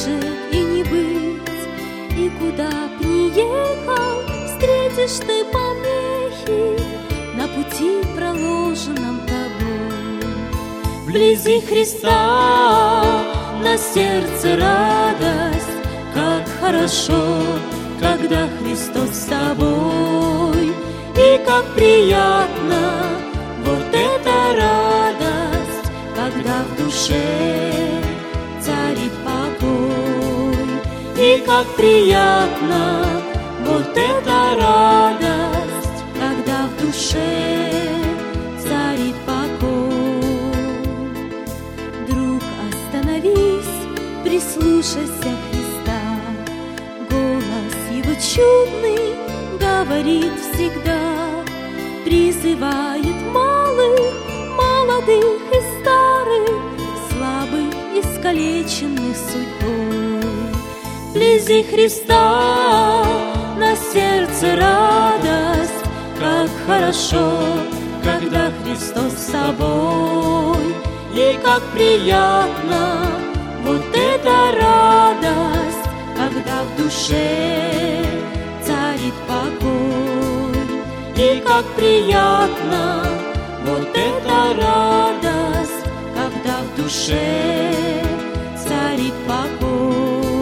может и не быть, и куда б ни ехал, встретишь ты помехи на пути, проложенном тобой. Вблизи Христа на сердце радость, как хорошо, когда Христос с тобой, и как приятно вот эта радость, когда в душе царит покой, и как приятно вот эта радость, когда в душе царит покой. Друг, остановись, прислушайся Христа, голос Его чудный говорит всегда, призывает малых, молодых и старых, слабых, искалеченных судьбой. Вблизи Христа на сердце радость, как хорошо, когда Христос с тобой, и как приятно вот эта радость, когда в душе царит покой, и как приятно вот эта радость, когда в душе царит покой.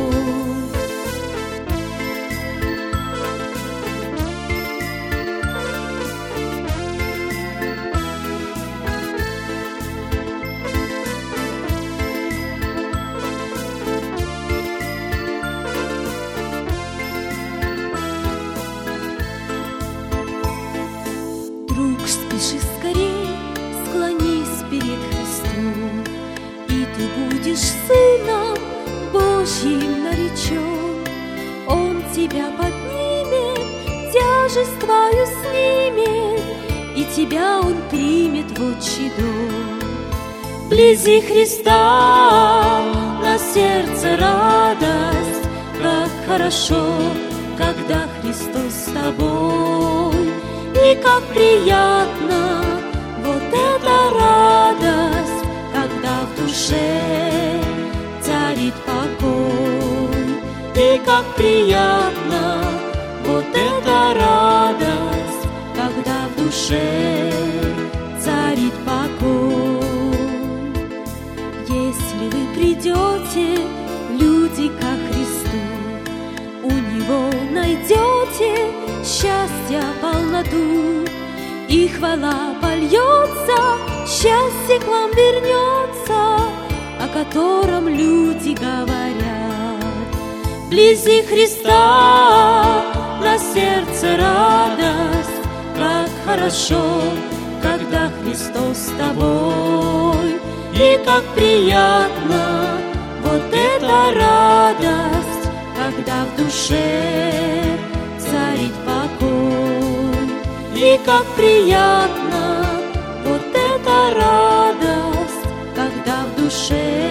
Друг, спеши скорей, склонись перед Христом, и ты будешь сыном Божьим наречен. Он тебя поднимет, тяжесть твою снимет, и тебя Он примет в отчий дом. Вблизи Христа на сердце радость, как хорошо, когда Христос с тобой, и как приятно вот эта радость, когда в душе царит покой, и как приятно вот эта радость, когда в душе царит покой. Если вы придете, люди, ко Христу, у Него найдете счастья полноту, и хвала польется, счастье к вам вернется, о котором люди говорят. Вблизи Христа на сердце радость, как хорошо, когда Христос с тобой, и как приятно вот эта радость, когда в душе царит покой, и как приятно вот эта радость, когда в душе